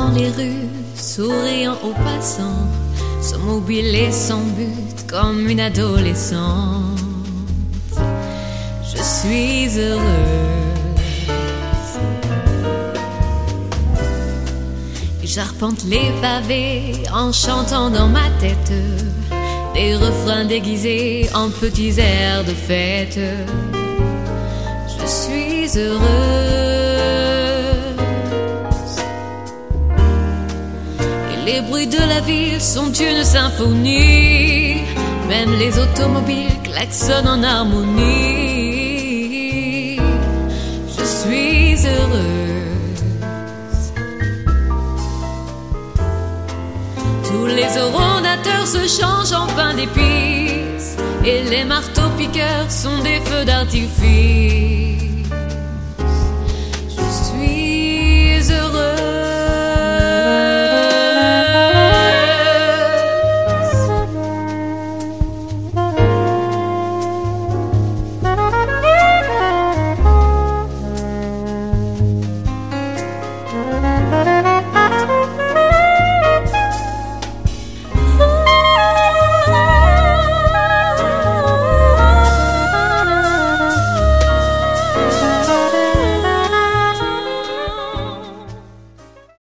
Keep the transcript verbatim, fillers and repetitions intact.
dans les rues, souriant aux passants, sans mobile et sans but, comme une adolescente. Je suis heureuse. Et j'arpente les pavés en chantant dans ma tête des refrains déguisés en petits airs de fête. Je suis heureuse. Et les bruits de la ville sont une symphonie. Même les automobiles klaxonnent en harmonie. Je suis heureuse. Tous les orodateurs se changent en pain d'épices et les marteaux piqueurs sont des feux d'artifice.